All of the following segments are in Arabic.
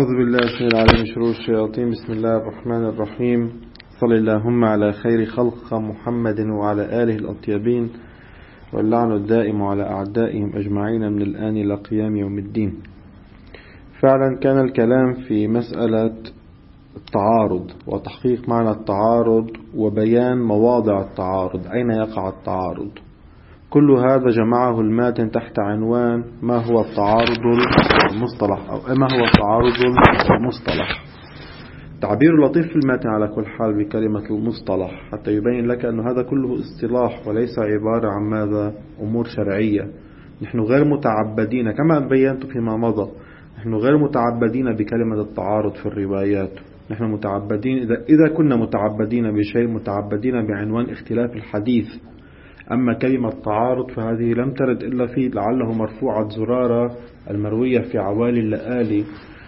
أعوذ بالله السميع العليم من شرور الشياطين. بسم الله الرحمن الرحيم. صلى اللهم على خير خلق محمد وعلى آله الأطيبين، واللعن الدائم على أعدائهم أجمعين من الآن إلى قيام يوم الدين. فعلا كان الكلام في مسألة التعارض وتحقيق معنى التعارض وبيان مواضع التعارض، أين يقع التعارض. كل هذا جمعه الماتن تحت عنوان ما هو التعارض المصطلح، أو ما هو التعارض المصطلح. تعبير لطيف في الماتن على كل حال بكلمة المصطلح حتى يبين لك أن هذا كله اصطلاح وليس عبارة عن ماذا أمور شرعية. نحن غير متعبدين كما بينت فيما مضى، نحن غير متعبدين بكلمة التعارض في الروايات. نحن متعبدين إذا كنا متعبدين بشيء متعبدين بعنوان اختلاف الحديث. أما كلمة تعارض فهذه لم ترد إلا في لعله مرفوعة زرارة المروية في عوالي اللآلي،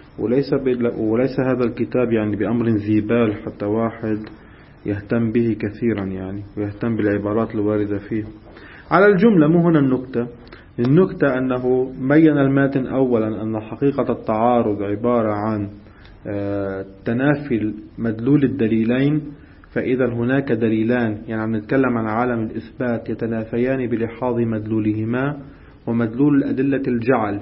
وليس هذا الكتاب يعني بأمر ذي بال حتى واحد يهتم به كثيرا يعني ويهتم بالعبارات الواردة فيه. على الجملة مو هنا النكتة أنه بين الماتن أولا أن حقيقة التعارض عبارة عن تنافي مدلول الدليلين. فإذا هناك دليلان، يعني عم نتكلم عن عالم الإثبات، يتنافيان بلحاظ مدلولهما ومدلول الأدلة الجعل،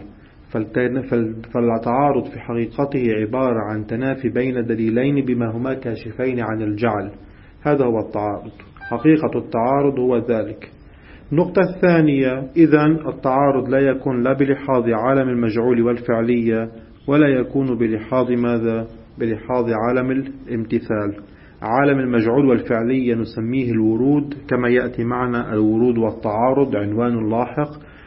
فالتعارض في حقيقته عبارة عن تنافي بين دليلين بما هما كاشفين عن الجعل. هذا هو التعارض، حقيقة التعارض هو ذلك. النقطة الثانية، إذن التعارض لا يكون لا بلحاظ عالم المجعول والفعلية ولا يكون بلحاظ ماذا؟ بلحاظ عالم الامتثال. عالم المجعول والفعلية نسميه الورود كما يأتي معنا الورود والتعارض عنوان لاحق،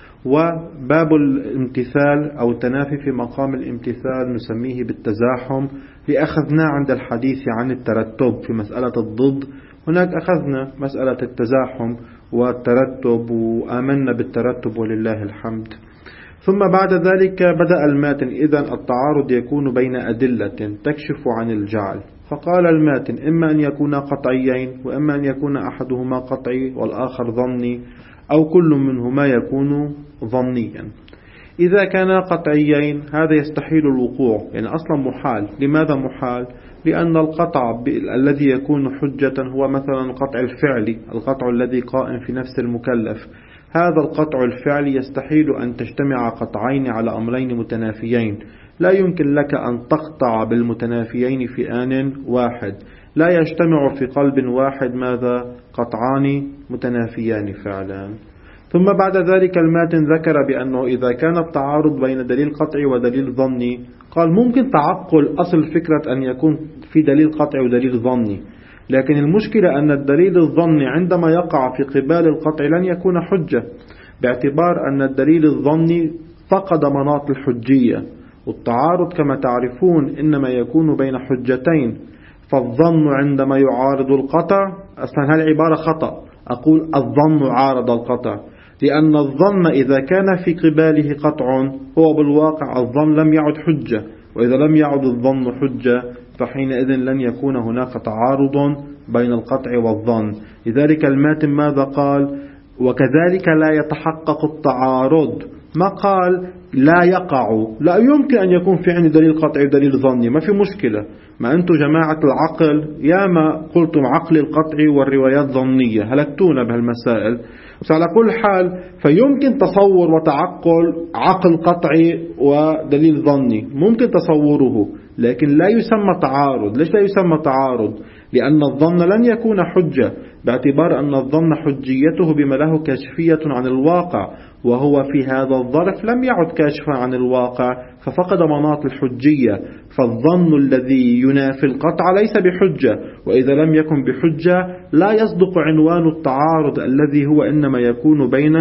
وباب الامتثال أو التنافي في مقام الامتثال نسميه بالتزاحم، لأخذنا عند الحديث عن الترتب في مسألة الضد. هناك أخذنا مسألة التزاحم والترتب وآمنا بالترتب ولله الحمد. ثم بعد ذلك بدأ الماتن إذن التعارض يكون بين أدلة تكشف عن الجعل. فقال الماتن إما أن يكون قطعيين، وإما أن يكون أحدهما قطعي والآخر ظني، أو كل منهما يكون ظنيا. إذا كان قطعيين هذا يستحيل الوقوع، يعني أصلا محال. لماذا محال؟ لأن القطع الذي يكون حجة هو مثلا القطع الفعلي، القطع الذي قائم في نفس المكلف. هذا القطع الفعلي يستحيل أن تجتمع قطعين على أمرين متنافيين. لا يمكن لك أن تقطع بالمتنافيين في آن واحد، لا يجتمع في قلب واحد ماذا؟ قطعان متنافيان فعلا. ثم بعد ذلك الماتن ذكر بأنه إذا كان التعارض بين دليل قطعي ودليل ظني، قال ممكن تعقل أصل فكرة أن يكون في دليل قطعي ودليل ظني، لكن المشكلة أن الدليل الظني عندما يقع في قبال القطع لن يكون حجة، باعتبار أن الدليل الظني فقد مناط الحجية. والتعارض كما تعرفون إنما يكون بين حجتين، فالظن عندما يعارض القطع، أصلا هذه العبارة خطأ، أقول الظن عارض القطع، لأن الظن إذا كان في قباله قطع هو بالواقع الظن لم يعد حجة، وإذا لم يعد الظن حجة فحينئذ لن يكون هناك تعارض بين القطع والظن. لذلك الماتن ماذا قال؟ وكذلك لا يتحقق التعارض. ما قال لا يقع، لا يمكن أن يكون في عندي دليل قطعي ودليل ظني، ما في مشكلة. ما أنتم جماعة العقل يا ما قلتم عقل القطعي والروايات ظنية، هلكتونا بهالمسائل. بس على كل حال فيمكن تصور وتعقل عقل قطعي ودليل ظني، ممكن تصوره، لكن لا يسمى تعارض. ليش لا يسمى تعارض؟ لأن الظن لن يكون حجة، باعتبار أن الظن حجيته بما له كاشفية عن الواقع، وهو في هذا الظرف لم يعد كاشفا عن الواقع ففقد مناط الحجية. فالظن الذي ينافي القطع ليس بحجة، وإذا لم يكن بحجة لا يصدق عنوان التعارض الذي هو إنما يكون بين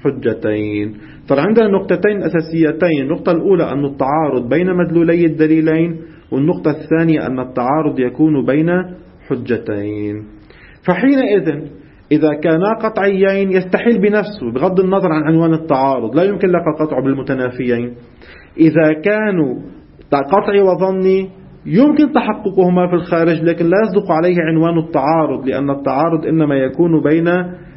حجتين. فعندنا نقطتين أساسيتين. النقطة الأولى أن التعارض بين مدلولي الدليلين، والنقطة الثانية أن التعارض يكون بين حجتين. فحينئذ إذا كانا قطعيين يستحيل بنفسه بغض النظر عن عنوان التعارض، لا يمكن لك القطع بالمتنافيين. إذا كانوا قطعي وظني يمكن تحققهما في الخارج، لكن لا يصدق عليه عنوان التعارض، لأن التعارض إنما يكون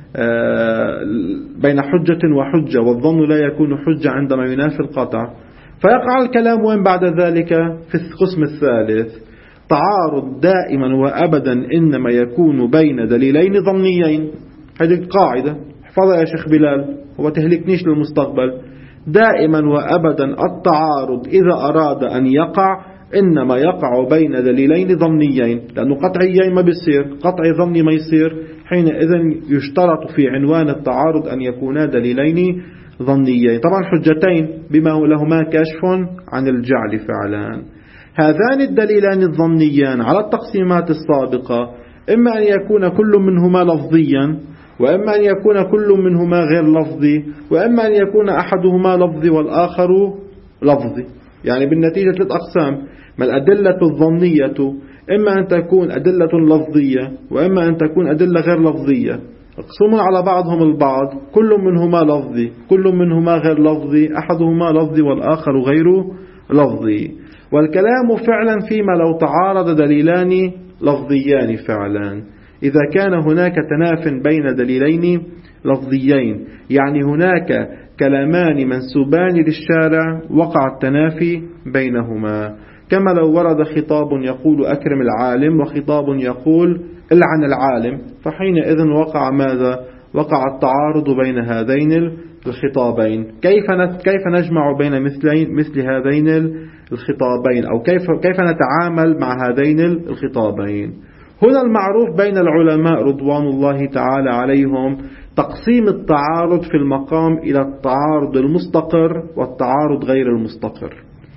بين حجة وحجة، والظن لا يكون حجة عندما ينافي القطع. فيقع الكلام وين بعد ذلك؟ في القسم الثالث. تعارض دائما وأبدا إنما يكون بين دليلين ظنيين. هذه القاعدة احفظها يا شيخ بلال وتهلكنيش للمستقبل. دائما وأبدا التعارض إذا أراد أن يقع إنما يقع بين دليلين ظنيين، لأنه قطعيين ما بيصير، قطعي ظني ما يصير. حينئذ يشترط في عنوان التعارض أن يكونا دليلين ظنيين، طبعا حجتين بما لهما كشف عن الجعل فعلا. هذان الدليلان الظنيان على التقسيمات السابقة إما أن يكون كل منهما لفظيا، وإما أن يكون كل منهما غير لفظي، وإما أن يكون أحدهما لفظي والآخر لفظي. يعني بالنتيجة 3 أقسام. ما الأدلة الظنية إما أن تكون أدلة لفظية، وإما أن تكون أدلة غير لفظية، اقسموا على بعضهم البعض، كل منهما لفظي، كل منهما غير لفظي، أحدهما لفظي والآخر غير لفظي. والكلام فعلا فيما لو تعارض دليلان لفظيان فعلا، إذا كان هناك تناف بين دليلين لفظيين، يعني هناك كلامان منسوبان للشارع وقع التنافي بينهما، كما لو ورد خطاب يقول أكرم العالم وخطاب يقول العن العالم، فحينئذ وقع ماذا؟ وقع التعارض بين هذين الخطابين. كيف نجمع بين مثل هذين الخطابين، أو كيف نتعامل مع هذين الخطابين؟ هنا المعروف بين العلماء رضوان الله تعالى عليهم تقسيم التعارض في المقام إلى التعارض المستقر والتعارض غير المستقر.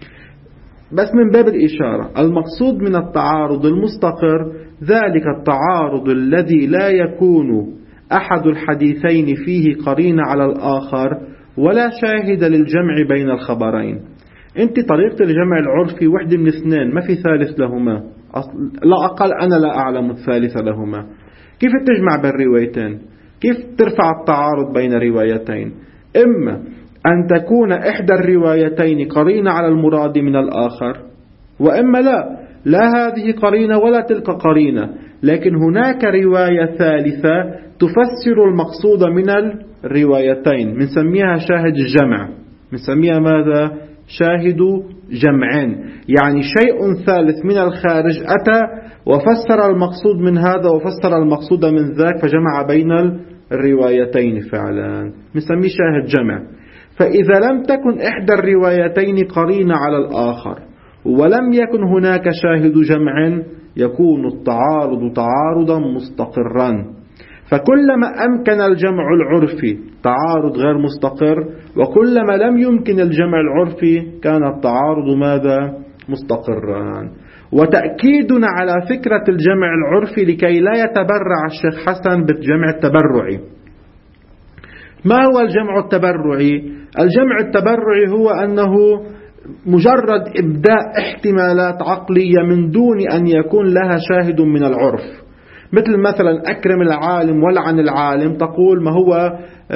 بس من باب الإشارة، المقصود من التعارض المستقر ذلك التعارض الذي لا يكون أحد الحديثين فيه قرين على الآخر ولا شاهد للجمع بين الخبرين. انت طريقة الجمع العرفي وحدة من اثنين، ما في ثالث لهما، لا أقل أنا لا أعلم الثالث لهما. كيف تجمع بين روايتين؟ كيف ترفع التعارض بين روايتين؟ إما أن تكون إحدى الروايتين قرينة على المراد من الآخر، وإما لا هذه قرينة ولا تلك قرينة، لكن هناك رواية ثالثة تفسر المقصود من الروايتين، بنسميها شاهد الجمع، بنسميها ماذا؟ شاهد جمعين، يعني شيء ثالث من الخارج أتى وفسر المقصود من هذا وفسر المقصود من ذاك، فجمع بين الروايتين فعلا، بنسميه شاهد جمع. فإذا لم تكن إحدى الروايتين قرينة على الآخر ولم يكن هناك شاهد جمع يكون التعارض تعارضا مستقرا. فكلما أمكن الجمع العرفي تعارض غير مستقر، وكلما لم يمكن الجمع العرفي كان التعارض ماذا؟ مستقرا. وتأكيدنا على فكرة الجمع العرفي لكي لا يتبرع الشيخ حسن بالجمع التبرعي. ما هو الجمع التبرعي؟ الجمع التبرعي هو أنه مجرد إبداء احتمالات عقلية من دون أن يكون لها شاهد من العرف. مثل مثلا أكرم العالم ولعن العالم، تقول ما هو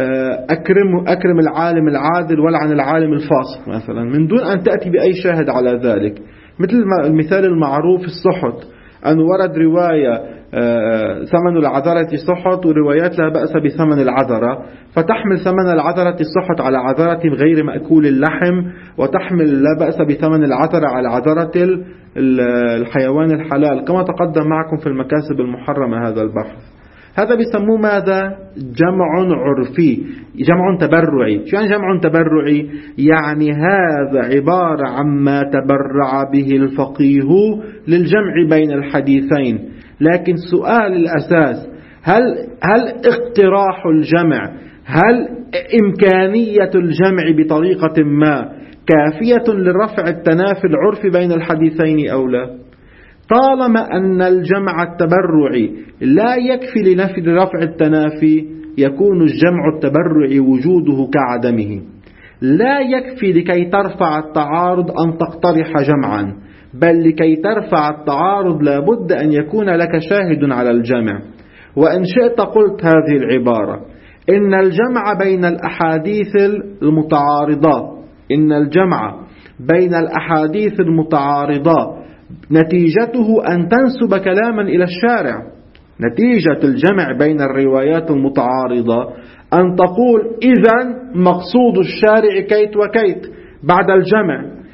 أكرم العالم العادل ولعن العالم الفاسق مثلا، من دون أن تأتي بأي شاهد على ذلك. مثل المثال المعروف السحت، أن ورد رواية ثمن العذرة سحت، وروايات لا بأس بثمن العذرة، فتحمل ثمن العذرة السحت على عذرة غير مأكول اللحم، وتحمل لا بأس بثمن العذرة على عذرة الحيوان الحلال، كما تقدم معكم في المكاسب المحرمة هذا البحث. هذا بيسموه ماذا؟ جمع عرفي، جمع تبرعي. شو يعني جمع تبرعي؟ يعني هذا عبارة عما تبرع به الفقيه للجمع بين الحديثين. لكن سؤال الأساس، هل اقتراح الجمع، هل إمكانية الجمع بطريقة ما كافية لرفع التنافي العرفي بين الحديثين أو لا؟ طالما أن الجمع التبرعي لا يكفي لرفع التنافي، يكون الجمع التبرعي وجوده كعدمه. لا يكفي لكي ترفع التعارض أن تقترح جمعا، بل لكي ترفع التعارض لابد أن يكون لك شاهد على الجمع. وإن شئت قلت هذه العبارة: إن الجمع بين الأحاديث المتعارضة، إن الجمع بين الأحاديث المتعارضة نتيجته أن تنسب كلاما إلى الشارع. نتيجة الجمع بين الروايات المتعارضة أن تقول إذن مقصود الشارع كيت وكيت بعد الجمع،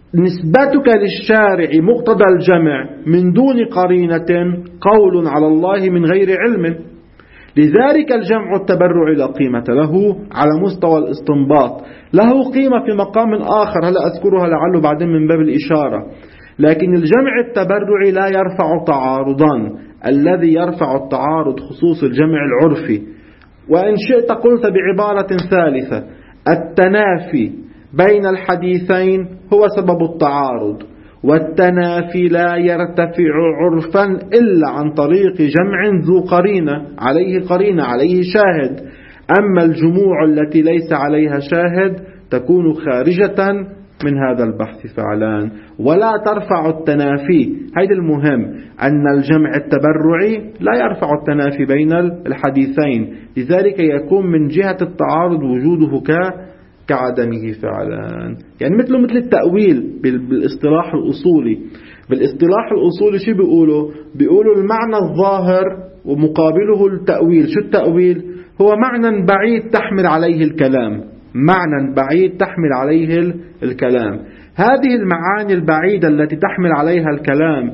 نسبتك للشارع مقتضى الجمع من دون قرينة قول على الله من غير علم. لذلك الجمع التبرعي لا قيمة له على مستوى الاستنباط، له قيمة في مقام آخر هلا أذكرها لعله بعدين من باب الإشارة. لكن الجمع التبرعي لا يرفع تعارضا، الذي يرفع التعارض خصوص الجمع العرفي. وإن شئت قلت بعبارة ثالثة: التنافي بين الحديثين هو سبب التعارض، والتنافي لا يرتفع عرفا إلا عن طريق جمع ذو قرينة، عليه شاهد. أما الجموع التي ليس عليها شاهد تكون خارجة من هذا البحث فعلا، ولا ترفع التنافي. هذا المهم، أن الجمع التبرعي لا يرفع التنافي بين الحديثين، لذلك يكون من جهة التعارض وجوده كعدمه فعلا. يعني مثل التأويل بالاصطلاح الأصولي. بالاصطلاح الأصولي شو بيقولوا المعنى الظاهر ومقابله التأويل. شو التأويل؟ هو معنى بعيد تحمل عليه الكلام، معنى بعيد تحمل عليه الكلام. هذه المعاني البعيدة التي تحمل عليها الكلام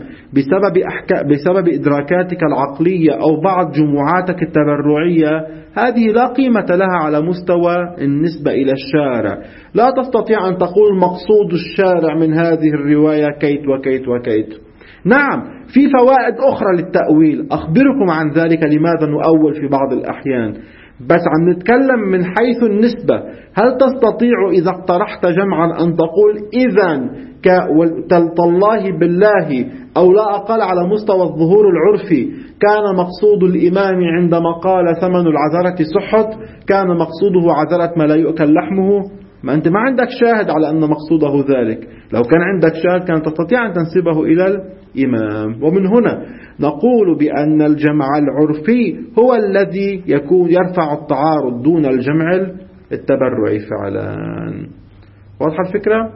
بسبب إدراكاتك العقلية أو بعض جموعاتك التبرعية، هذه لا قيمة لها على مستوى النسبة إلى الشارع. لا تستطيع أن تقول مقصود الشارع من هذه الرواية كيت وكيت وكيت. نعم، في فوائد أخرى للتأويل، أخبركم عن ذلك لماذا نؤول في بعض الأحيان. بس عم نتكلم من حيث النسبة. هل تستطيع إذا اقترحت جمعا أن تقول إذن تالله بالله، أو لا أقل على مستوى الظهور العرفي، كان مقصود الإمام عندما قال ثمن العذرة سحت كان مقصوده عذرة ما لا يؤكل لحمه؟ ما أنت ما عندك شاهد على أن مقصوده ذلك. لو كان عندك شاهد كان تستطيع أن تنسبه إلى الإمام. ومن هنا نقول بأن الجمع العرفي هو الذي يرفع التعارض دون الجمع التبرعي فعلا. واضحة الفكرة؟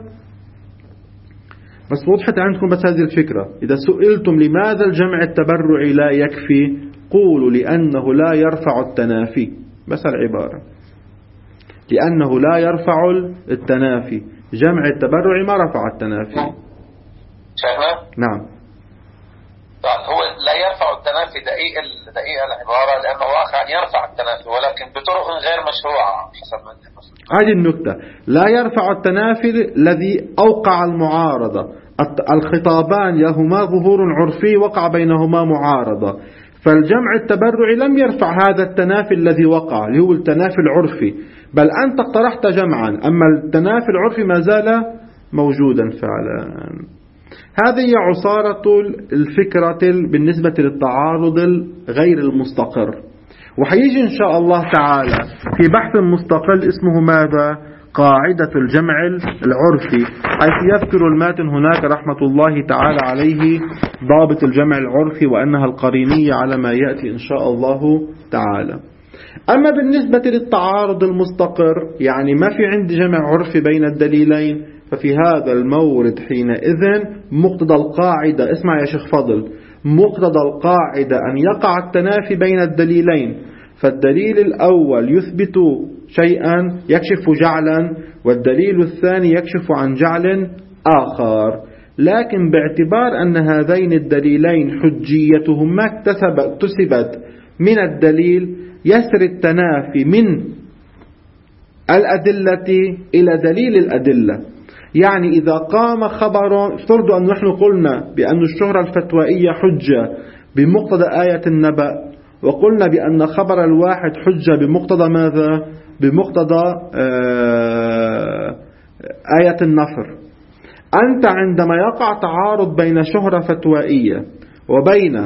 بس وضحت عندكم بس هذه الفكرة. إذا سئلتم لماذا الجمع التبرعي لا يكفي، قولوا لأنه لا يرفع التنافي، بس العبارة، لأنه لا يرفع التنافي. جمع التبرعي ما رفع التنافي. شايفنا؟ نعم. هو لا يرفع التنافي دقيقة العبارة، لأنه واقعا يرفع التنافي ولكن بطرق غير مشروعة حسب ما انت. هذه النكتة، لا يرفع التنافي الذي أوقع المعارضة. الخطابان لهما ظهور عرفي وقع بينهما معارضة، فالجمع التبرعي لم يرفع هذا التنافي الذي وقع اللي هو التنافي العرفي، بل أنت اقترحت جمعا، أما التنافي العرفي ما زال موجودا فعلا. هذه عصارة الفكرة بالنسبة للتعارض غير المستقر. وحيجي إن شاء الله تعالى في بحث مستقل اسمه ماذا؟ قاعدة الجمع العرفي، حيث يذكر الماتن هناك رحمة الله تعالى عليه ضابط الجمع العرفي وأنها القرينية على ما يأتي إن شاء الله تعالى. أما بالنسبة للتعارض المستقر، يعني ما في عندي جمع عرفي بين الدليلين، ففي هذا المورد حينئذ مقتضى القاعدة، اسمع يا شيخ فضل، مقتضى القاعدة أن يقع التنافي بين الدليلين. فالدليل الأول يثبت شيئا يكشف جعلا، والدليل الثاني يكشف عن جعل آخر. لكن باعتبار أن هذين الدليلين حجيتهما اكتسبت من الدليل، يسري التنافي من الأدلة إلى دليل الأدلة. يعني إذا قام خبر، افترضوا أن نحن قلنا بأن الشهرة الفتوائية حجة بمقتضى آية النبأ، وقلنا بأن خبر الواحد حجة بمقتضى ماذا؟ بمقتضى آية النفر. أنت عندما يقع تعارض بين شهرة فتوائية وبين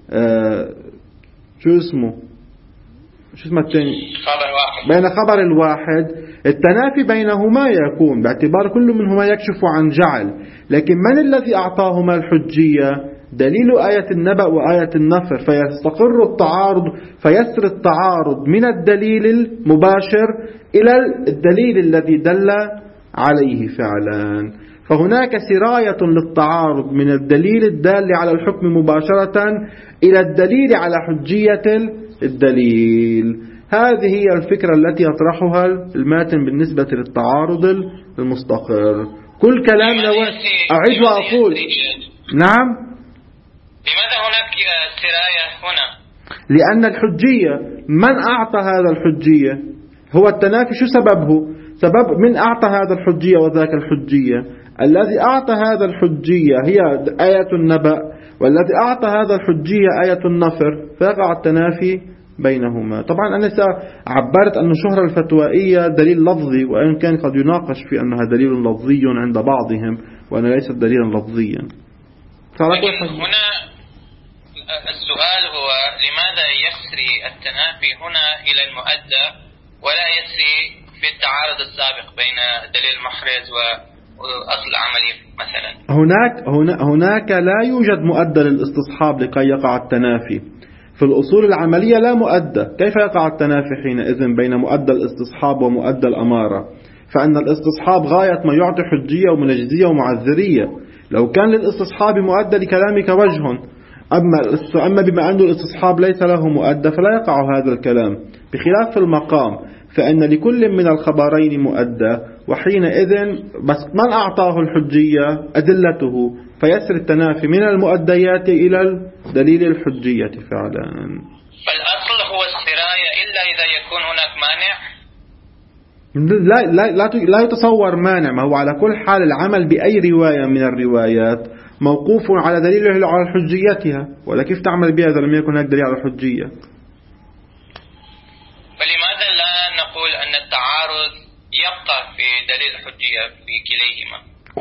شو اسمه الثاني، بين خبر الواحد، التنافي بينهما يكون باعتبار كل منهما يكشف عن جعل. لكن من الذي أعطاهما الحجية؟ دليل آية النبأ وآية النفر. فيستقر التعارض، فيسر التعارض من الدليل المباشر إلى الدليل الذي دل عليه فعلا. فهناك سراية للتعارض من الدليل الدال على الحكم مباشرة إلى الدليل على حجية الدليل. هذه هي الفكرة التي يطرحها الماتن بالنسبة للتعارض المستقر. كل كلام أعيد وأقول. نعم. لماذا هناك سراية هنا؟ لأن الحجية، من أعطى هذا الحجية؟ هو التنافي. شو سببه؟ سبب من أعطى هذا الحجية وذاك الحجية؟ الذي أعطى هذا الحجية هي آية النبأ، والذي أعطى هذا الحجية آية النفر، فيقع التنافي بينهما. طبعا أنا عبرت أن الشهرة الفتوائية دليل لفظي، وإن كان قد يناقش في أنها دليل لفظي عند بعضهم، وأنه ليست دليلا لفظيا. هنا السؤال هو لماذا يسري التنافي هنا إلى المؤدى ولا يسري في التعارض السابق بين دليل المحرز وأصل العملي مثلا؟ هناك لا يوجد مؤدى للاستصحاب لكي يقع التنافي. في الأصول العملية لا مؤدى، كيف يقع التنافي حينئذ بين مؤدى الاستصحاب ومؤدى الأمارة؟ فأن الاستصحاب غاية ما يعطي حجية ومنجزية ومعذرية. لو كان للاستصحاب مؤدى لكلامك وجه، أما بما أن الاستصحاب ليس له مؤدى فلا يقع هذا الكلام. بخلاف في المقام، فإن لكل من الخبرين مؤدى، وحينئذ بس من أعطاه الحجية أدلته، فيسر التنافي من المؤديات إلى دليل الحجية فعلا. فالأصل هو السراية إلا إذا يكون هناك مانع. لا يتصور مانع. ما هو على كل حال العمل بأي رواية من الروايات موقوف على دليل على حجيتها، ولا كيف تعمل بها إذا لم يكن هناك دليل على الحجية؟ فلماذا لا نقول أن التعارض يبقى في دليل الحجية في كليهما؟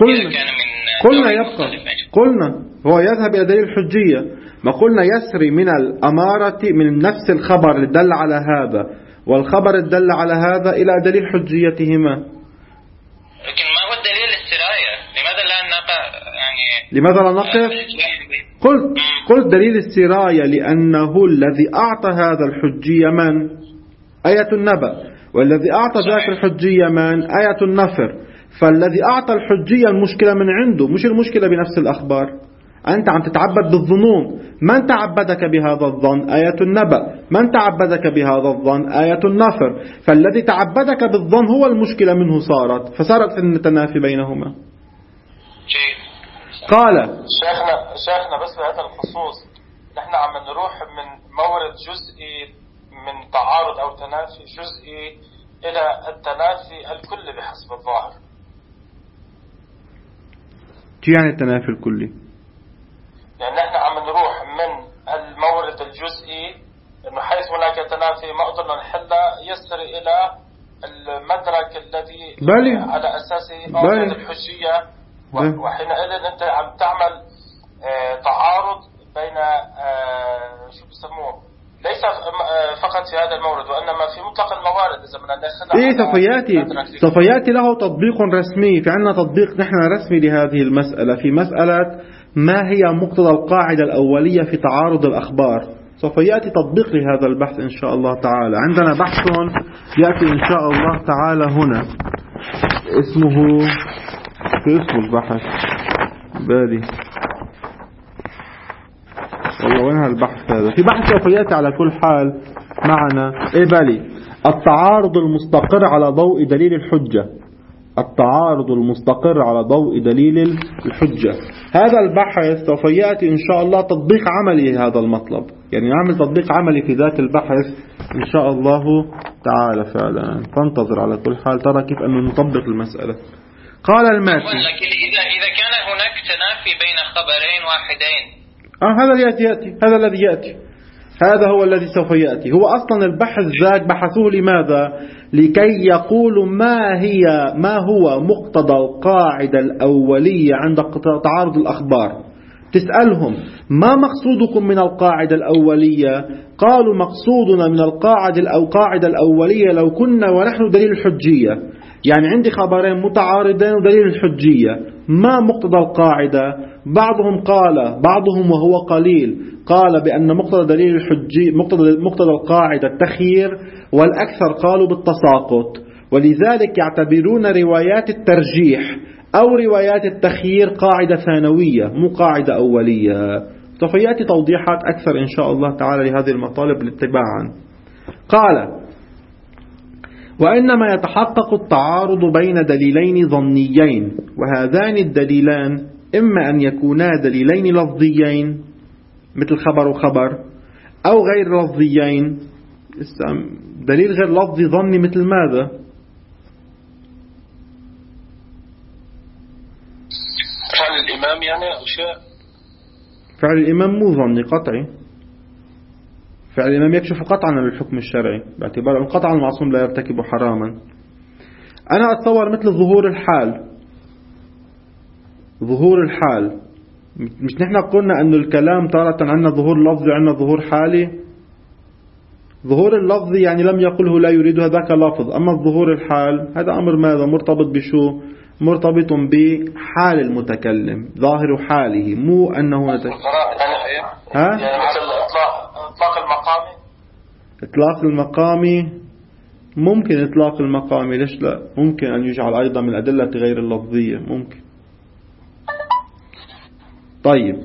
قلنا هو يذهب إلى دليل الحجية. ما قلنا يسري من الأمارة من نفس الخبر اللي دل على هذا والخبر الدل على هذا إلى دليل حجيتهما. لكن ما هو الدليل السراية؟ لماذا لا نقف؟ قلت دليل السراية لأنه الذي أعطى هذا الحجية من؟ آية النبأ، والذي أعطى ذاك الحجية من؟ آية النفر. فالذي أعطى الحجية المشكلة من عنده، مش المشكلة بنفس الأخبار. أنت عم تتعبد بالظنون. من تعبدك بهذا الظن؟ آية النبأ. من تعبدك بهذا الظن؟ آية النفر. فالذي تعبدك بالظن هو المشكلة منه فصارت التنافي بينهما. قال شيخنا بس بهذا الخصوص نحن عم نروح من مورد جزئي من تعارض أو تنافي جزئي إلى التنافي الكلي بحسب الظاهر. يعني التنافي الكلي يعني نحن عم نروح من المورد الجزئي إنه حيث هناك تنافي ما قدرنا نحلها يسر إلى المدرك الذي على أساسه الحجية، وحينئذ أنت عم تعمل تعارض بين شو بسموه ليس فقط في هذا المورد وإنما في مطلق الموارد. إذا بدنا ناخذها سوف يأتي له تطبيق رسمي. في عندنا تطبيق نحن رسمي لهذه المسألة، في مسألة ما هي مقتضى القاعدة الأولية في تعارض الأخبار. سوف يأتي تطبيق لهذا البحث إن شاء الله تعالى. عندنا بحث يأتي إن شاء الله تعالى هنا اسمه البحث بالي والله وين هالبحث هذا؟ في بحث سوف يأتي على كل حال معنا بالي التعارض المستقر على ضوء دليل الحجة. التعارض المستقر على ضوء دليل الحجة. هذا البحث سوف يأتي إن شاء الله تطبيق عملي لهذا المطلب، يعني نعمل تطبيق عملي في ذات البحث إن شاء الله تعالى فعلا. فانتظر على كل حال ترى كيف أنه نطبق المسألة. قال الماتي لكن إذا كان هناك تنافي بين خبرين واحدين هذا الذي يأتي هذا هو الذي سوف يأتي. هو أصلا البحث ذاك بحثوه لماذا؟ لكي يقولوا ما هو مقتضى القاعدة الأولية عند تعارض الأخبار. تسألهم ما مقصودكم من القاعدة الأولية؟ قالوا مقصودنا من القاعدة الأولية لو كنا ونحن دليل الحجية، يعني عندي خبرين متعارضين ودليل الحجية، ما مقتضى القاعدة؟ بعضهم وهو قليل قال بأن مقتضى دليل الحجية مقتضى القاعدة التخيير، والأكثر قالوا بالتساقط. ولذلك يعتبرون روايات الترجيح أو روايات التخيير قاعدة ثانوية مو قاعدة أولية. سوف يأتي توضيحات أكثر إن شاء الله تعالى لهذه المطالب لاتباعا. قال وإنما يتحقق التعارض بين دليلين ظنيين، وهذان الدليلان إما أن يكونا دليلين لفظيين مثل خبر وخبر، أو غير لفظيين. دليل غير لفظي ظني مثل ماذا؟ فعل الإمام يعني أو شيء. فعل الإمام مو ظني، قطعي. فعل الإمام يكشف قطعا عن الحكم الشرعي باعتبار أن قطعا المعصوم لا يرتكب حراما. أنا أتصور مثل ظهور الحال. ظهور الحال، مش نحن قلنا أن الكلام تارة عندنا ظهور لفظي وعندنا ظهور حالي. ظهور اللفظي يعني لم يقله لا يريد هذاك لفظ، أما الظهور الحال هذا أمر ماذا؟ مرتبط بشو؟ مرتبط بحال المتكلم، ظاهر حاله، مو أنه يعني مثل إطلاق المقامي. إطلاق المقامي ممكن، إطلاق المقامي ليش لا؟ ممكن أن يجعل أيضا من الأدلة غير اللفظية، ممكن. طيب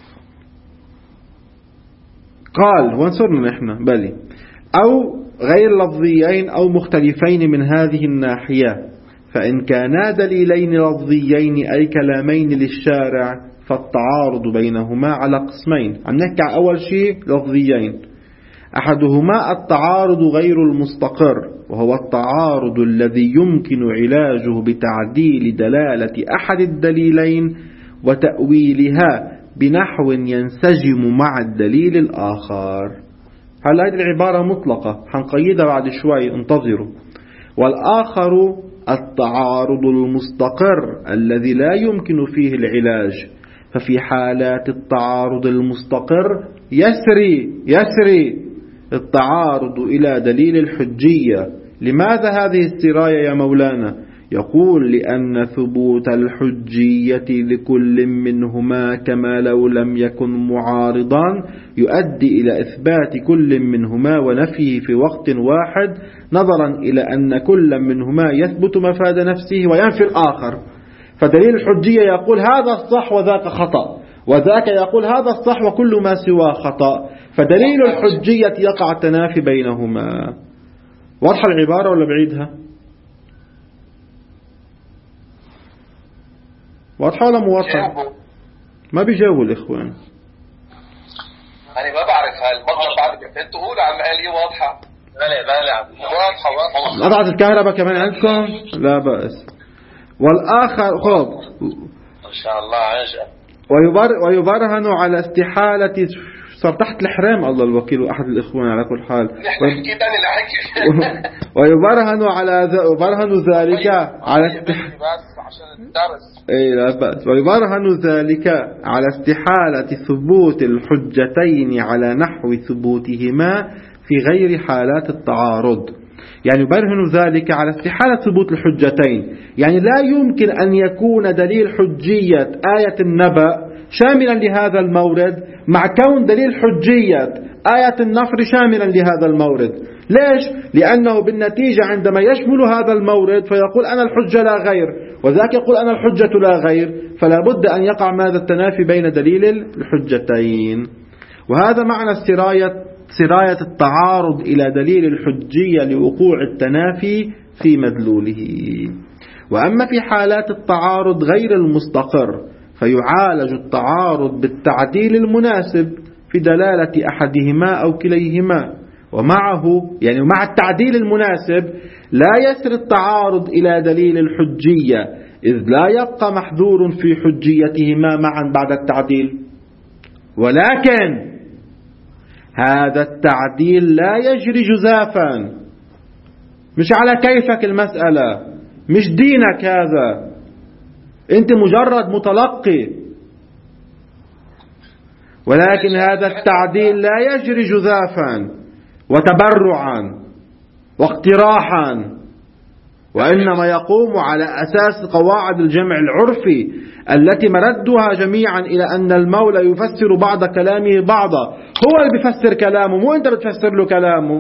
قال وانصرنا نحن بلي أو غير لفظيين أو مختلفين من هذه الناحية، فإن كانا دليلين لفظيين أي كلامين للشارع فالتعارض بينهما على قسمين. عم نحكي أول شيء لفظيين، أحدهما التعارض غير المستقر، وهو التعارض الذي يمكن علاجه بتعديل دلالة أحد الدليلين وتأويلها بنحو ينسجم مع الدليل الآخر. هل هذه العبارة مطلقة، حنقيدها بعد شوي، انتظروا. والآخر التعارض المستقر الذي لا يمكن فيه العلاج، ففي حالات التعارض المستقر يسري التعارض إلى دليل الحجية. لماذا هذه السراية يا مولانا؟ يقول لأن ثبوت الحجية لكل منهما كما لو لم يكن معارضا يؤدي إلى إثبات كل منهما ونفيه في وقت واحد، نظرا إلى أن كل منهما يثبت مفاد نفسه وينفي الآخر. فدليل الحجية يقول هذا الصح وذاك خطأ، وذاك يقول هذا الصح وكل ما سواه خطأ، فدليل الحجية يقع التنافي بينهما. واضحة العبارة ولا بعيدها؟ واضحة ولا مو واضحة؟ ما بيجاوبوا الإخوان. أنا ما بعرف هالمطلب بعد أنتوا قولوا على المقالية واضحة. لا واضحة. قطعت الكهرباء كمان عندكم؟ لا بأس. والآخر خب إن شاء الله عجب. ويبرهن على استحالة، صار تحت الحرام الله الوكيل وأحد الإخوان على كل حال. ويبرهن ذلك على ويبرهن ذلك على استحالة ثبوت الحجتين على نحو ثبوتهما في غير حالات التعارض. يعني يبرهن ذلك على استحالة ثبوت الحجتين، يعني لا يمكن أن يكون دليل حجية آية النبأ شاملا لهذا المورد مع كون دليل حجية آية النفر شاملا لهذا المورد. ليش؟ لأنه بالنتيجة عندما يشمل هذا المورد فيقول أنا الحجة لا غير، وذاك يقول أنا الحجة لا غير، فلا بد أن يقع ماذا؟ التنافي بين دليل الحجتين. وهذا معنى سراية التعارض إلى دليل الحجية لوقوع التنافي في مدلوله. وأما في حالات التعارض غير المستقر فيعالج التعارض بالتعديل المناسب في دلالة أحدهما أو كليهما، ومعه يعني مع التعديل المناسب لا يسر التعارض إلى دليل الحجية، إذ لا يبقى محذور في حجيتهما معا بعد التعديل. ولكن هذا التعديل لا يجري جزافا، مش على كيفك المسألة، مش دينك هذا، أنت مجرد متلقي. ولكن هذا التعديل لا يجري جزافا وتبرعا واقتراحا، وإنما يقوم على أساس قواعد الجمع العرفي التي مردها جميعا إلى أن المولى يفسر بعض كلامه بعضا. هو اللي بيفسر كلامه، مو أنت بتفسر له كلامه.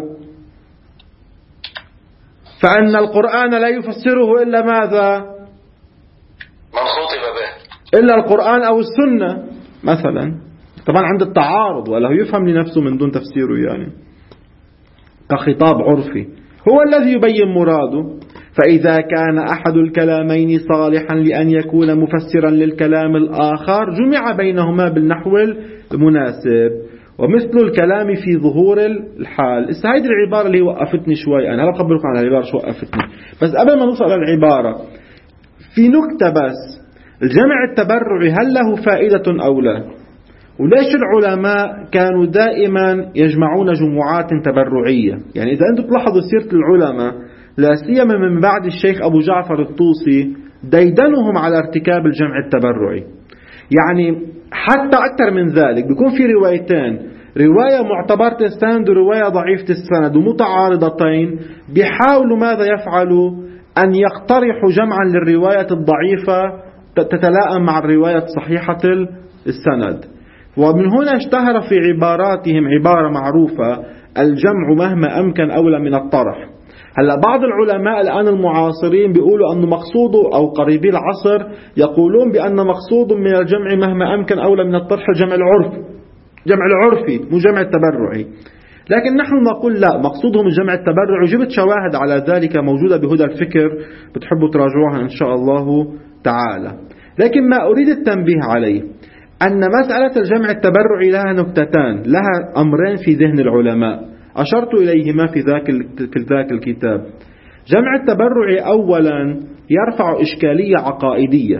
فأن القرآن لا يفسره إلا ماذا؟ من خطب به، إلا القرآن أو السنة مثلا. طبعا عند التعارض ولا يفهم لنفسه من دون تفسيره، يعني كخطاب عرفي. هو الذي يبين مراده. فإذا كان أحد الكلامين صالحا لأن يكون مفسرا للكلام الآخر جمع بينهما بالنحو المناسب، ومثل الكلام في ظهور الحال. هذه العبارة اللي وقفتني شوي، أنا بخبركم عن العبارة شو وقفتني، بس قبل ما نوصل للعبارة في نكتة بس. الجمع التبرعي هل له فائدة أو لا؟ وليش العلماء كانوا دائما يجمعون جمعات تبرعية؟ يعني إذا أنتم تلاحظوا سيرة العلماء لا سيما من بعد الشيخ أبو جعفر الطوسي ديدنهم على ارتكاب الجمع التبرعي. يعني حتى أكثر من ذلك بيكون في روايتين، رواية معتبرة السند ورواية ضعيفة السند ومتعارضتين، بيحاولوا ماذا يفعلوا؟ أن يقترحوا جمعا للرواية الضعيفة تتلائم مع الرواية صحيحة السند. ومن هنا اشتهر في عباراتهم عبارة معروفة: الجمع مهما أمكن أولى من الطرح. هلا بعض العلماء الآن المعاصرين بيقولوا أن مقصوده، أو قريبي العصر يقولون بأن مقصود من الجمع مهما أمكن أولى من الطرح الجمع العرفي، جمع العرفي مو جمع التبرعي. لكن نحن نقول لا، مقصودهم الجمع التبرعي. جبت شواهد على ذلك موجودة بهدى الفكر، بتحبوا تراجعوها إن شاء الله تعالى. لكن ما أريد التنبيه عليه أن مسألة الجمع التبرعي لها نكتتان، لها أمرين في ذهن العلماء أشرت إليهما في ذاك الكتاب. جمع التبرعي أولا يرفع إشكالية عقائدية.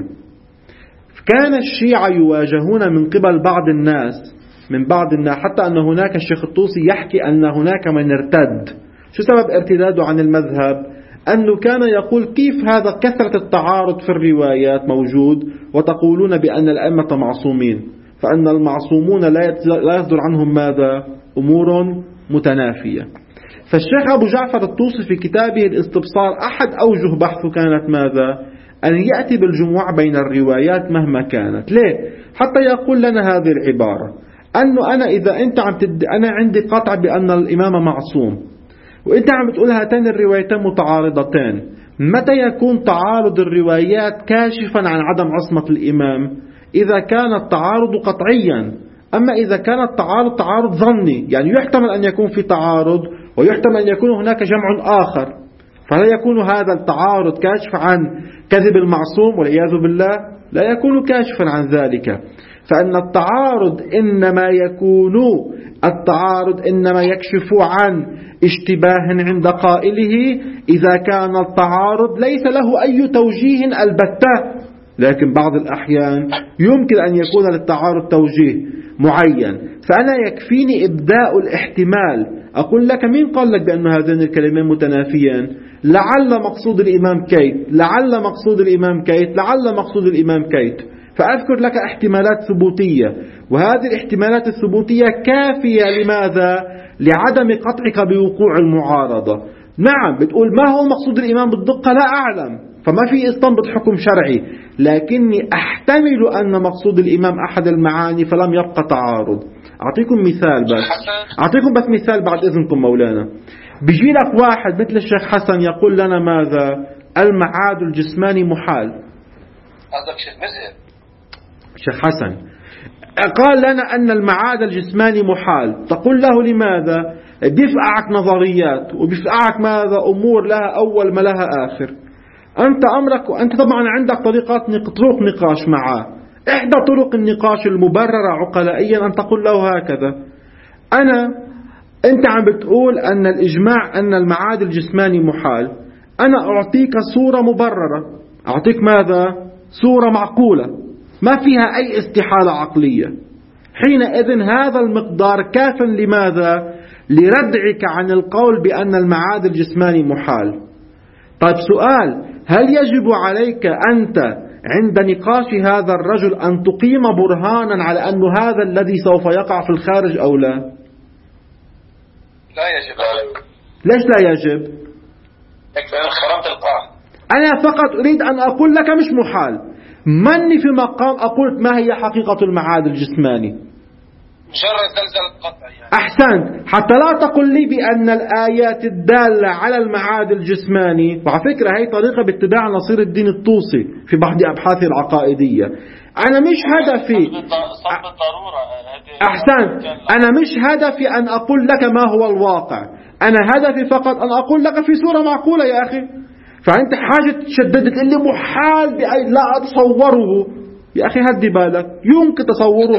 كان الشيعة يواجهون من قبل بعض الناس حتى أن هناك الشيخ الطوسي يحكي أن هناك من ارتد. شو سبب ارتداده عن المذهب؟ أنه كان يقول كيف هذا كثرة التعارض في الروايات موجود وتقولون بأن الأئمة معصومين، فأن المعصومون لا يصدر عنهم ماذا؟ أمور متنافية. فالشيخ أبو جعفر الطوسي في كتابه الاستبصار أحد أوجه بحثه كانت ماذا؟ أن يأتي بالجموع بين الروايات مهما كانت. ليه؟ حتى يقول لنا هذه العبارة: أنه أنا عندي قطع بأن الإمام معصوم، وإنت عم بتقول هاتين الروايتين متعارضتين. متى يكون تعارض الروايات كاشفا عن عدم عصمة الإمام؟ إذا كان التعارض قطعيا. أما إذا كان التعارض تعارض ظني، يعني يحتمل أن يكون في تعارض ويحتمل أن يكون هناك جمع آخر، فلا يكون هذا التعارض كاشف عن كذب المعصوم والعياذ بالله، لا يكون كاشفا عن ذلك. فإن التعارض إنما يكشف عن اشتباه عند قائله إذا كان التعارض ليس له أي توجيه البتة. لكن بعض الأحيان يمكن أن يكون للتعارض توجيه معين، فأنا يكفيني إبداء الاحتمال. أقول لك مين قال لك بأن هذين الكلمين متنافيان؟ لعل مقصود الإمام كيت، لعل مقصود الإمام كيت، لعل مقصود الإمام كيت. فأذكر لك احتمالات ثبوتية، وهذه الاحتمالات الثبوتية كافية لماذا؟ لعدم قطعك بوقوع المعارضة. نعم بتقول ما هو مقصود الإمام بالدقة؟ لا أعلم، فما في استنبط حكم شرعي، لكني أحتمل أن مقصود الإمام أحد المعاني فلم يبقى تعارض. أعطيكم بس مثال بعد إذنكم مولانا. بيجي لك واحد مثل الشيخ حسن يقول لنا ماذا؟ المعاد الجسماني محال. قصدك شيخ مذهب؟ الشيخ حسن قال لنا أن المعاد الجسماني محال. تقول له لماذا؟ بيفقعك نظريات وبيفقعك ماذا؟ أمور لها أول ما لها آخر. أنت طبعا عندك طرق نقاش معه. إحدى طرق النقاش المبررة عقلائيا أن تقول له هكذا: أنت عم بتقول أن الإجماع أن المعاد الجسماني محال، أنا أعطيك صورة مبررة، أعطيك ماذا؟ صورة معقولة ما فيها أي استحالة عقلية. حينئذ هذا المقدار كاف لماذا؟ لردعك عن القول بأن المعاد الجسماني محال. طيب سؤال: هل يجب عليك أنت عند نقاش هذا الرجل أن تقيم برهانا على أن هذا الذي سوف يقع في الخارج أو لا؟ لا يجب عليك. ليش لا يجب؟ يكفي أن خرمت القاعدة. أنا فقط أريد أن أقول لك مش محال، مني في مقام أقول ما هي حقيقة المعاد الجسماني، مجرد زلزال قطعي يعني. أحسنت، حتى لا تقل لي بأن الآيات الدالة على المعاد الجسماني، وعلى فكرة هي طريقة باتباع نصير الدين الطوسي في بعض أبحاثه العقائدية. أنا مش هدفي أحسن، أنا مش هدفي أن أقول لك ما هو الواقع، أنا هدفي فقط أن أقول لك في صورة معقولة يا أخي. فأنت حاجة تشدد تقول لي محال بأي لا أتصوره. يا أخي هدي بالك، يمكن تصوره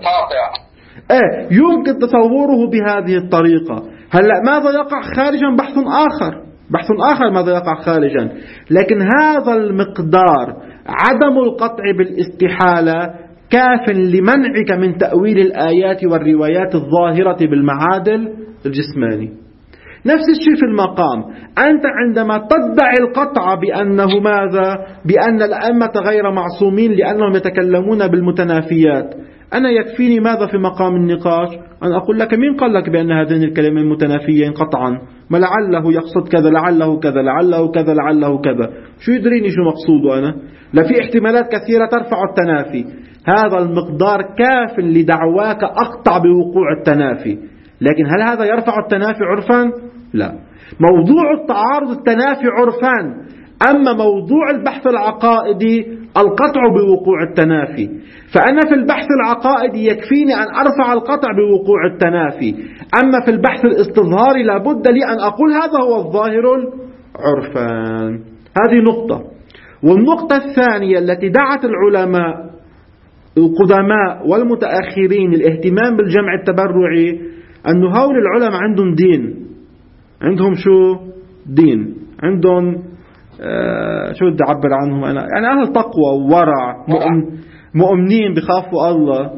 يمكن تصوره بهذه الطريقة. هلأ ماذا يقع خارجا بحث آخر ماذا يقع خارجا، لكن هذا المقدار عدم القطع بالاستحالة كاف لمنعك من تأويل الآيات والروايات الظاهرة بالمعادل الجسماني. نفس الشيء في المقام، أنت عندما تدعي القطع بأنه ماذا؟ بأن الأئمة غير معصومين لأنهم يتكلمون بالمتنافيات، أنا يكفيني ماذا في مقام النقاش أن أقول لك مين قال لك بأن هذين الكلمين متنافيين قطعا؟ ما لعله يقصد كذا، لعله كذا، لعله كذا، لعله كذا، شو يدريني شو مقصوده أنا؟ لا، في احتمالات كثيرة ترفع التنافي. هذا المقدار كاف لدعواك أقطع بوقوع التنافي، لكن هل هذا يرفع التنافي عرفا؟ لا. موضوع التعارض التنافي عرفان، أما موضوع البحث العقائدي القطع بوقوع التنافي. فأنا في البحث العقائدي يكفيني أن أرفع القطع بوقوع التنافي، أما في البحث الاستظهاري لابد لي أن أقول هذا هو الظاهر عرفان. هذه نقطة. والنقطة الثانية التي دعت العلماء القدماء والمتأخرين الاهتمام بالجمع التبرعي، أن هؤلاء العلماء عندهم دين، عندهم شو؟ دين، عندهم شو بدي أعبر عنهم أنا، يعني أهل تقوى وورع، مؤمنين بخافوا الله.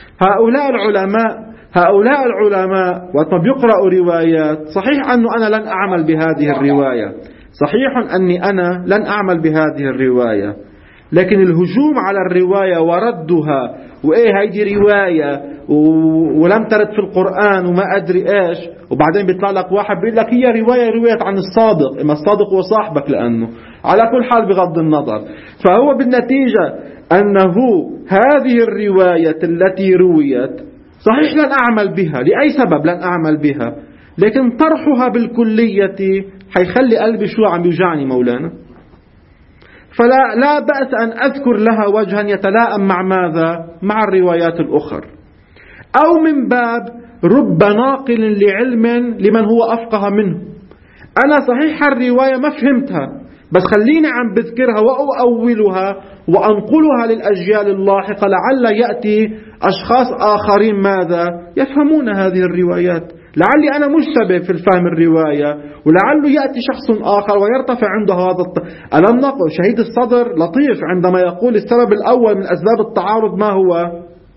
هؤلاء العلماء وقت ما بيقرأوا روايات، صحيح أنه أنا لن أعمل بهذه الرواية، صحيح أني أنا لن أعمل بهذه الرواية، لكن الهجوم على الرواية وردها وإيه هيدي رواية ولم ترد في القرآن وما أدري إيش، وبعدين بيطلع لك واحد بيقول لك هي رواية عن الصادق، إما الصادق هو صاحبك، لأنه على كل حال بغض النظر. فهو بالنتيجة أنه هذه الرواية التي رويت صحيح لن أعمل بها لأي سبب، لن أعمل بها، لكن طرحها بالكلية حيخلي قلبي شو عم يوجعني مولانا. فلا بأس أن أذكر لها وجها يتلائم مع ماذا؟ مع الروايات الأخرى، أو من باب رب ناقل لعلم لمن هو أفقه منه. أنا صحيح الرواية ما فهمتها، بس خليني عم بذكرها وأؤولها وأنقلها للأجيال اللاحقة، لعل يأتي أشخاص آخرين ماذا؟ يفهمون هذه الروايات، لعلي أنا مشتبه في الفهم الرواية، ولعله يأتي شخص آخر ويرتفع عنده هذا ألم نقل شهيد الصدر لطيف عندما يقول السبب الأول من أسباب التعارض ما هو؟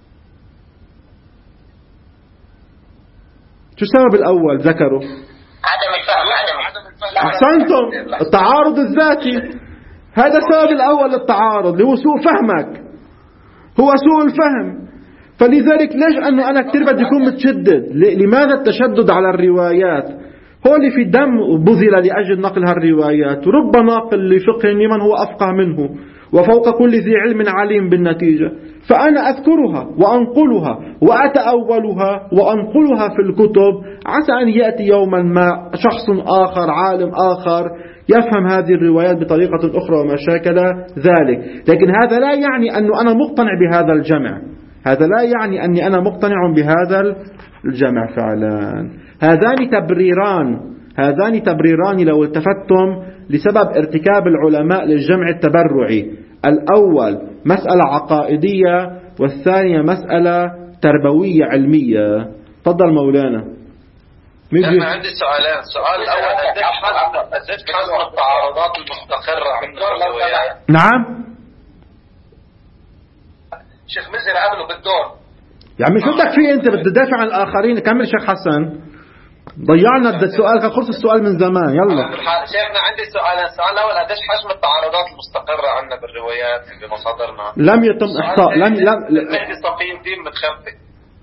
شو السبب الأول ذكره؟ عدم الفهم. أحسنتم، التعارض الذاتي، هذا السبب الأول للتعارض اللي هو سوء فهمك، هو سوء الفهم. فلذلك ليش أنه أنا كتير بدي يكون متشدد؟ لماذا التشدد على الروايات؟ هو اللي في دم بذل لأجل نقل هالروايات، رب ناقل لفقه لمن هو أفقه منه، وفوق كل ذي علم عليم بالنتيجة. فأنا أذكرها وأنقلها وأتأولها وأنقلها في الكتب، عسى أن يأتي يوما ما شخص آخر، عالم آخر، يفهم هذه الروايات بطريقة أخرى وما شاكل ذلك. لكن هذا لا يعني أنه أنا مقتنع بهذا الجمع، هذا لا يعني أني أنا مقتنع بهذا الجمع فعلا. هذان تبريران لو التفتم لسبب ارتكاب العلماء للجمع التبرعي. الأول مسألة عقائدية، والثانية مسألة تربوية علمية. تفضل مولانا. أنا عندي سؤالين. السؤال الأول، قديش حجم التعارضات المستقرة عند الروايات؟ نعم شيخ مزر قبله بالدور. يا عمي شو بدك فيه انت؟ بدك تدافع عن الاخرين؟ كمل شيخ حسن، ضيعنا السؤال، خلص السؤال من زمان. يلا شيخنا عندي سؤالين. السؤال الاول، قديش حجم التعارضات المستقره عندنا بالروايات بمصادرنا؟ لم يتم احصاء. لم صفي الدين متخفي.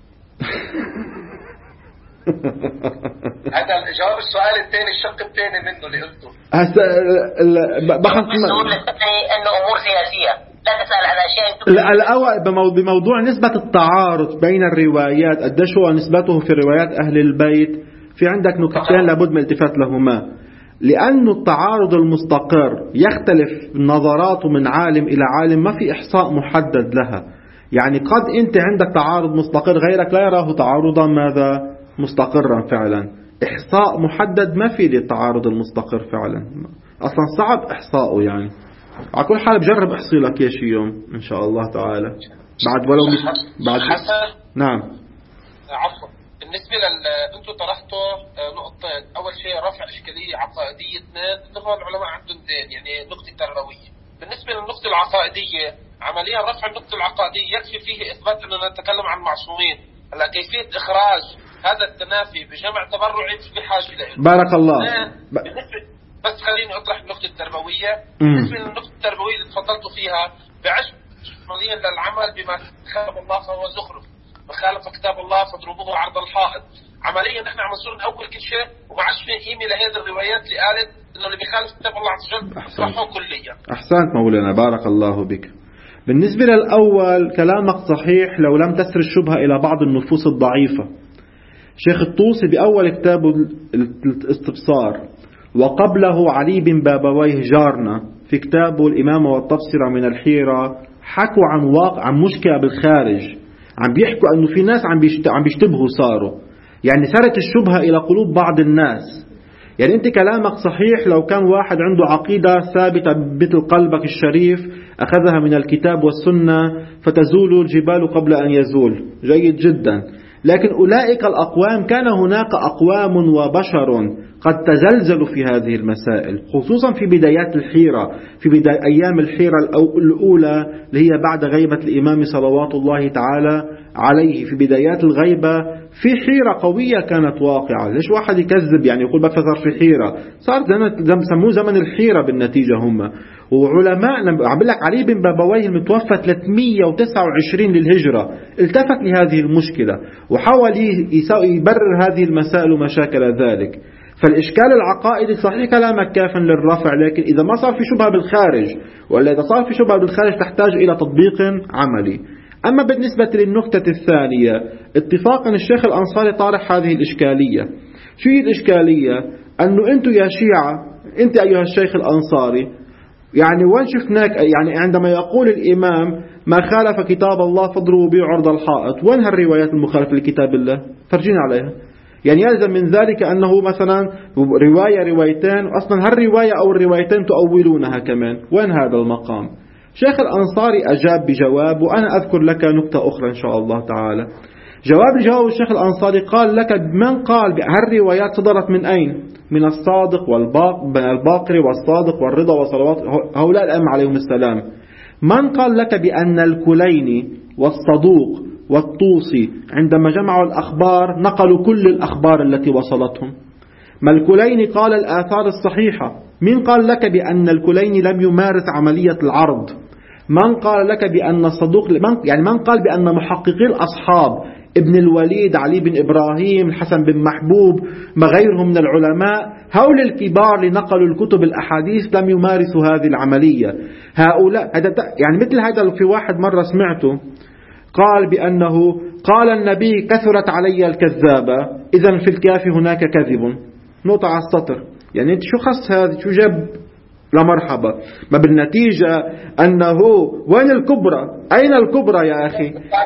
هذا الجواب. السؤال الثاني، الشق الثاني منه اللي قلته بحث انه امور سياسيه، لا تسأل عن أشياء. الأول بموضوع نسبة التعارض بين الروايات، قديش هو نسبته في روايات أهل البيت. في عندك نقطتين لابد من الالتفات لهما، لأن التعارض المستقر يختلف نظراته من عالم إلى عالم، ما في إحصاء محدد لها. يعني قد أنت عندك تعارض مستقر، غيرك لا يراه تعارضا ماذا مستقرا فعلا. إحصاء محدد ما في للتعارض المستقر فعلا، أصلا صعب إحصاؤه يعني. على كل حال بجرب أحصي لك يا شي يوم إن شاء الله تعالى بعد ولو بعد. نعم عفوا. بالنسبة أنتم طرحتوا نقطتين، أول شيء رفع إشكالية عقائدية، اثنين إنه العلماء عندهم دين يعني نقطة تربوية. بالنسبة للنقطة العقائدية عمليا رفع النقطة العقائدية يكفي فيه إثبات أننا نتكلم عن معصومين. هلا كيفية إخراج هذا التنافي بجمع تبرعي مش بحاجة له. بارك الله. بس خليني أطرح النقطة التربوية. بالنسبة للنقطة التربوية اللي تفضلتوا فيها بعشق عمليا للعمل بما كتاب الله فهو زخرف، مخالف كتاب الله فاضربوه عرض الحائط. عمليا نحن عم نصير نأول كل شيء وما عادش في قيمة لهذه الروايات اللي قالت إنه اللي بيخالف كتاب الله عز وجل صحه كليا. أحسنت مولانا بارك الله بك. بالنسبة للأول كلامك صحيح لو لم تسر الشبهة إلى بعض النفوس الضعيفة. شيخ الطوسي بأول كتابه الاستبصار وقبله علي بن بابويه جارنا في كتابه الإمامة والتبصرة من الحيرة حكوا عن مشكلة بالخارج، عم بيحكوا أنه في ناس عم بيشتبهوا صاروا، يعني سرت الشبهة إلى قلوب بعض الناس. يعني أنت كلامك صحيح لو كان واحد عنده عقيدة ثابتة مثل قلبك الشريف أخذها من الكتاب والسنة فتزول الجبال قبل أن يزول، جيد جدا. لكن أولئك الأقوام كان هناك أقوام وبشر قد تزلزلوا في هذه المسائل، خصوصا في بدايات الحيرة، في أيام الحيرة الأولى اللي هي بعد غيبة الإمام صلوات الله تعالى عليه. في بدايات الغيبة في حيرة قوية كانت واقعة. ليش واحد يكذب يعني يقول بقى صار في حيرة؟ صار سموه زمن الحيرة بالنتيجة هم. وعلماء عم بقول لك علي بن بابويه المتوفى 329 للهجرة التفت لهذه المشكلة وحاول يبرر هذه المسائل ومشاكل ذلك. فالإشكال العقائدي صحيح كلامك كافٍ للرفع، لكن إذا ما صار في شبهة بالخارج ولا إذا صار في شبهة بالخارج تحتاج إلى تطبيق عملي. أما بالنسبة للنقطة الثانية اتفاقا الشيخ الأنصاري طارح هذه الإشكالية. شو هي الإشكالية؟ أنه أنتم يا شيعة، أنت أيها الشيخ الأنصاري، يعني وين شفناك يعني عندما يقول الإمام ما خالف كتاب الله فاضربوا به عرض الحائط، وين هالروايات المخالفة لكتاب الله؟ فرجينا عليها. يعني يلزم من ذلك أنه مثلا روايتين أصلا هالرواية أو الروايتين تؤولونها كمان، وين هذا المقام؟ شيخ الأنصاري أجاب بجواب، وأنا أذكر لك نكتة أخرى إن شاء الله تعالى. جواب الشيخ الأنصاري قال لك من قال هالروايات صدرت من أين؟ من الصادق والباقر والصادق والرضا وصلوات هؤلاء الأئمة عليهم السلام. من قال لك بأن الكليني والصدوق والطوسي عندما جمعوا الأخبار نقلوا كل الأخبار التي وصلتهم؟ ما الكليني قال الآثار الصحيحة. من قال لك بأن الكليني لم يمارس عملية العرض؟ من قال لك بأن الصدوق من قال بأن محققي الأصحاب ابن الوليد علي بن إبراهيم الحسن بن محبوب ما غيرهم من العلماء هؤلاء الكبار اللي نقلوا الكتب الأحاديث لم يمارسوا هذه العملية؟ هؤلاء يعني مثل هذا في واحد مرة سمعته قال بأنه قال النبي كثرت علي الكذابة إذن في الكافي هناك كذب، نقطة على السطر. يعني انت شو خص هذا؟ شو جاب؟ لا مرحبا. ما بالنتيجة أنه وين الكبرى؟ أين الكبرى يا أخي؟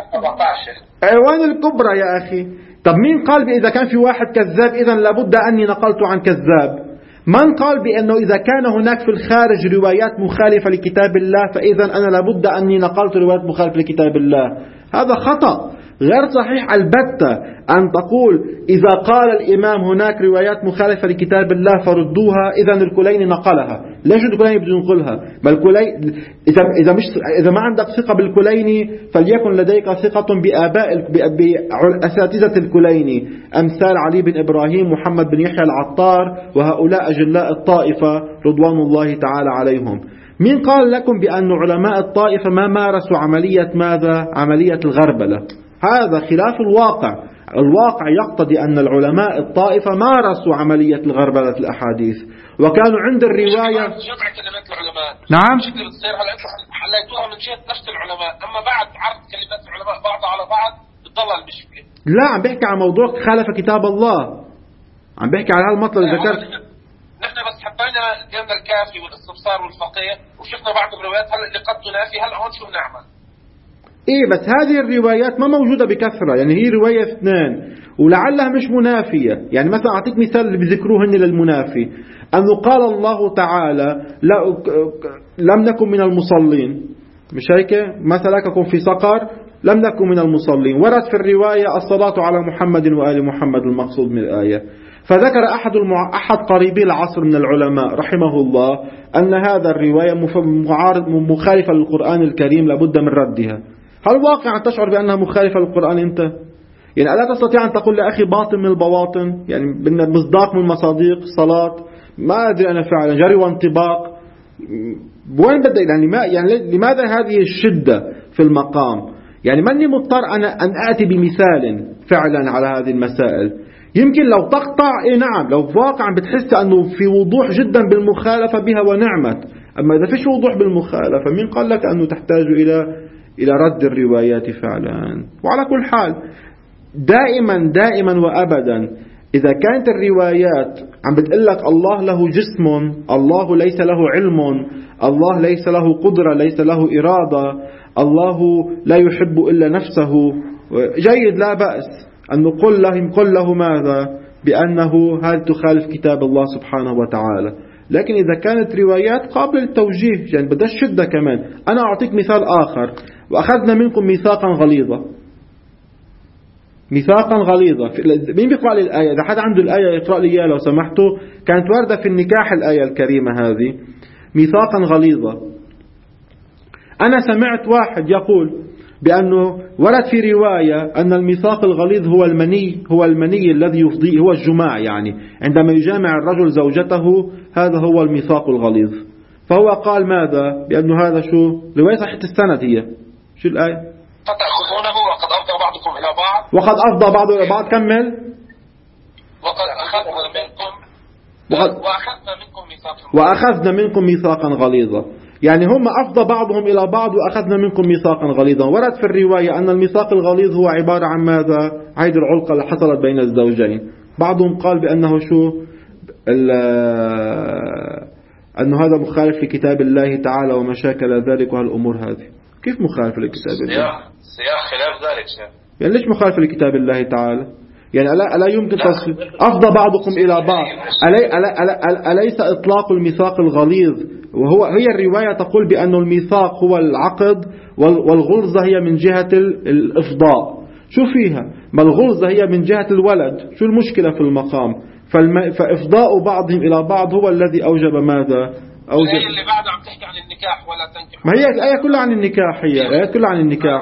وين الكبرى يا أخي؟ طب مين قال إذا كان في واحد كذاب إذن لابد أني نقلت عن كذاب؟ من قال بأنه إذا كان هناك في الخارج روايات مخالفة لكتاب الله فإذا أنا لابد أني نقلت روايات مخالفة لكتاب الله؟ هذا خطأ غير صحيح البتة أن تقول إذا قال الإمام هناك روايات مخالفة لكتاب الله فردوها إذن الكليني نقلها. ليش الكليني بده ينقلها؟ إذا ما عندك ثقة بالكليني فليكن لديك ثقة بأساتذة الكليني أمثال علي بن إبراهيم محمد بن يحيى العطار وهؤلاء أجلاء الطائفة رضوان الله تعالى عليهم. مين قال لكم بأن علماء الطائفة ما مارسوا عملية ماذا؟ عملية الغربلة. هذا خلاف الواقع. الواقع يقتضي أن العلماء الطائفة مارسوا عملية الغربلة الأحاديث وكانوا عند الرواية. جمع كلمات العلماء. نعم. حليتوها من جهة نشط العلماء، أما بعد عرض كلمات العلماء بعضها على بعض بتضل المشكلة. لا عم بحكي عن موضوع خالف كتاب الله، عم بحكي على هالمطلب اللي ذكرت. نحن بس حبينا جنب الكافي والاستبصار والفقيه وشفنا بعض الروايات هل اللي قد تنافي، هل هون شو بنعمل؟ إيه بس هذه الروايات ما موجودة بكثرة، يعني هي رواية 2 ولعلها مش منافية. يعني مثلا أعطيك مثال اللي بذكروه هن للمنافي، أنه قال الله تعالى لم نكن من المصلين، مش هيك؟ ما سلككم في سقر لم نكن من المصلين. ورد في الرواية الصلاة على محمد وآل محمد المقصود من الآية. فذكر أحد قريبي العصر من العلماء رحمه الله أن هذا الرواية مخالفة للقرآن الكريم لابد من ردها. هل واقعا تشعر بأنها مخالفة للقرآن أنت؟ يعني ألا تستطيع أن تقول لأخي باطن من البواطن، يعني مصداق من المصادق، صلاة، ما أدري أنا فعلا جري وانطباق، وين بدأ يعني لماذا هذه الشدة في المقام؟ يعني ماني مضطر أنا أن آتي بمثال فعلا على هذه المسائل. يمكن لو تقطع نعم، لو واقعا بتحس أنه في وضوح جدا بالمخالفة بها ونعمت. أما إذا فيش وضوح بالمخالفة مين قال لك أنه تحتاج إلى رد الروايات فعلا؟ وعلى كل حال دائما وأبدا إذا كانت الروايات عم بتقول لك الله له جسم، الله ليس له علم، الله ليس له قدرة، ليس له إرادة، الله لا يحب إلا نفسه، جيد لا بأس أن نقول له ماذا؟ بأنه هذه تخالف كتاب الله سبحانه وتعالى. لكن إذا كانت روايات قابلة للتوجيه يعني بدها الشدة كمان. أنا أعطيك مثال آخر، وأخذنا منكم ميثاقا غليظا. ميثاقا غليظا، مين بيقرأ لي الآية؟ إذا حد عنده الآية يقرأ لي إياها لو سمحتوا. كانت واردة في النكاح الآية الكريمة هذه، ميثاقا غليظا. أنا سمعت واحد يقول بأنه ورد في رواية أن الميثاق الغليظ هو المني الذي يفضي، هو الجماع، يعني عندما يجامع الرجل زوجته هذا هو الميثاق الغليظ. فهو قال ماذا؟ بأنه هذا شو؟ رواية صحيحة السند هي. شو الآية؟ فتأخذونه وقد أفضى بعضكم إلى بعض. وقد أفضى بعض إلى بعض. كمل. وقد وأخذنا منكم ميثاقا غليظا. يعني هم أفضى بعضهم إلى بعض وأخذنا منكم ميثاقا غليظا. ورد في الرواية أن الميثاق الغليظ هو عبارة عن ماذا؟ هذه العلقة اللي حصلت بين الزوجين. بعضهم قال بأنه شو؟ أنه هذا مخالف لكتاب الله تعالى وما شاكل ذلك وهالأمور هذه. كيف مخالف لكتاب الله؟ سياق خلاف ذلك شيء. يعني ليش مخالف لكتاب الله تعالى؟ يعني ألا يمكن أفضى بعضكم إلى بعض. أليس إطلاق الميثاق الغليظ هي الرواية تقول بأن الميثاق هو العقد والغلظة هي من جهة الإفضاء. شو فيها؟ ما الغلظة هي من جهة الولد. شو المشكلة في المقام؟ فإفضاء بعضهم إلى بعض هو الذي أوجب ماذا؟ الآية اللي بعدها عم تحكي عن النكاح ولا تنكح. ما هي الآية كلها عن النكاح، هي الآية كلها عن النكاح.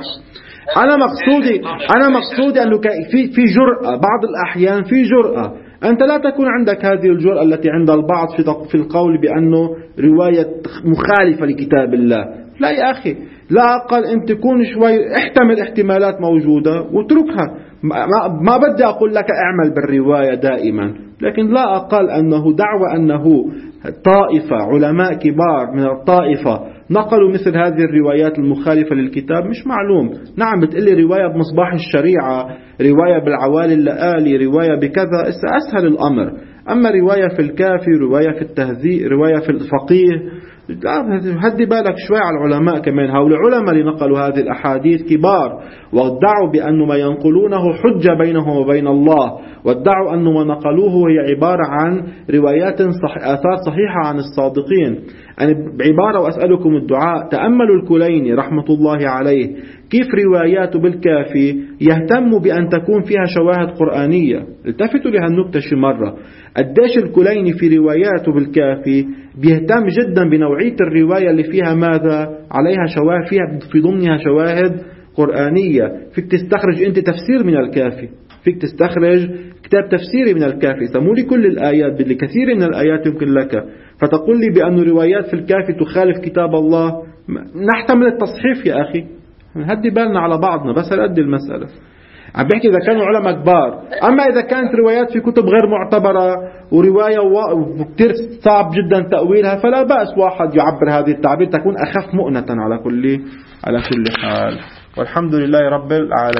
أنا مقصودي أنه في جرأة بعض الأحيان، في جرأة أنت لا تكون عندك هذه الجرأة التي عند البعض في القول بأنه رواية مخالفة لكتاب الله. لا يا أخي، لا أقل أن تكون شوي احتمل احتمالات موجودة واتركها. ما بدي أقول لك اعمل بالرواية دائما، لكن لا أقل أنه دعوة أنه طائفة علماء كبار من الطائفة نقلوا مثل هذه الروايات المخالفة للكتاب مش معلوم. نعم بتقلي رواية بمصباح الشريعة، رواية بالعوالي اللآلي، رواية بكذا، أسهل الأمر. أما رواية في الكافي، رواية في التهذيب، رواية في الفقيه، هدي بالك شوي على العلماء كمان. هؤلاء العلماء اللي نقلوا هذه الأحاديث كبار وادعوا بأن ما ينقلونه حجة بينهم وبين الله، وادعوا أن ما نقلوه هي عبارة عن روايات آثار صحيحة عن الصادقين. يعني بعبارة وأسألكم الدعاء، تأملوا الكليني رحمة الله عليه كيف رواياته بالكافي يهتم بأن تكون فيها شواهد قرآنية. التفتوا لها النكتة شي مرة، قديش الكليني في رواياته بالكافي بيهتم جدا بنوعية الرواية اللي فيها ماذا عليها شواهد، فيها في ضمنها شواهد قرآنية. فيك تستخرج أنت تفسير من الكافي، فيك تستخرج كتاب تفسيري من الكافي، سمولي كل الآيات بالكثير من الآيات يمكن لك، فتقول لي بأن روايات في الكافي تخالف كتاب الله. نحتمل التصحيف يا أخي، هدي بالنا على بعضنا بس هالقد المسألة. عم بحكي إذا كانوا علماء كبار. أما إذا كانت روايات في كتب غير معتبرة ورواية وكتير صعب جدا تأويلها فلا بأس واحد يعبر هذه التعبير، تكون أخف مؤنة على كل حال. والحمد لله رب العالمين.